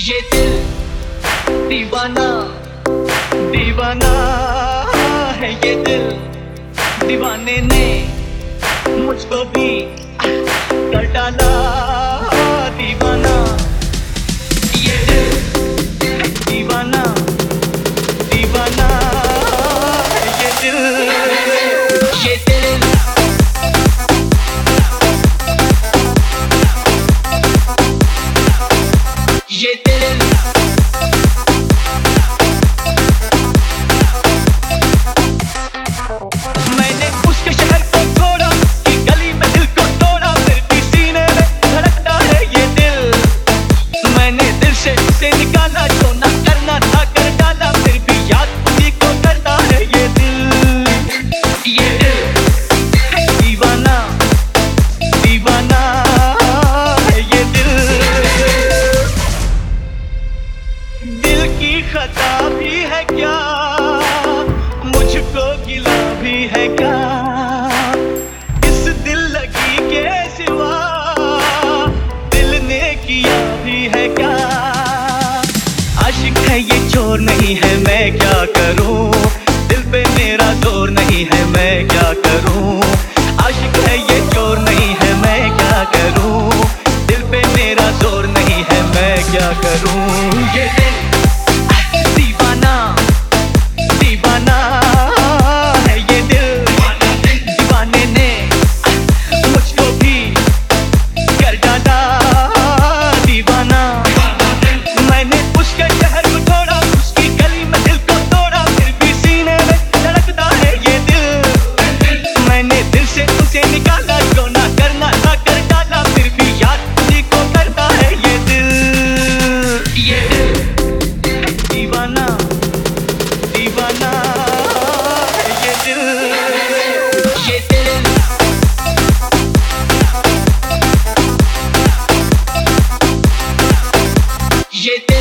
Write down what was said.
ये दिल दीवाना दीवाना है। ये दिल दीवाने ने मुझको भी कर डाला दीवाना। ये दिल दीवाना दीवाना है। ये दिल ये दिल ये दिल मैंने उसके शहर को छोड़ा कि गली में दिल को तोड़ा, फिर भी सीने में धड़कता है ये दिल। मैंने दिल से उसे निकाला, जो ना करना था कर डाला, फिर भी याद उसी को करता है ये दिल। ये दिल दीवाना दीवाना है। ये दिल की खता भी है क्या, मुझको गिला भी है क्या, इस दिल लगी के सिवा दिल ने किया भी है क्या। आशिक है ये चोर नहीं है, मैं क्या करूं, दिल पे मेरा जोर नहीं है, मैं क्या करूं। आशिक है ये चोर नहीं है, मैं क्या करूं, दिल पे मेरा जोर नहीं है, मैं क्या करूं। ये दिल दीवाना दीवाना है। ये दिल दीवाने ने मुझको भी कर डाला दीवाना। मैंने उसके शहर को छोड़ा, उसकी गली में दिल को तोड़ा, फिर भी सीने में धड़कता है ये दिल। मैंने दिल से उसे निकाला, जो ना करना था कर डाला, फिर भी याद उसी को करता है ये दिल। ये दिल दीवाना दीवाना है। ये दिल ये दिल ये दिल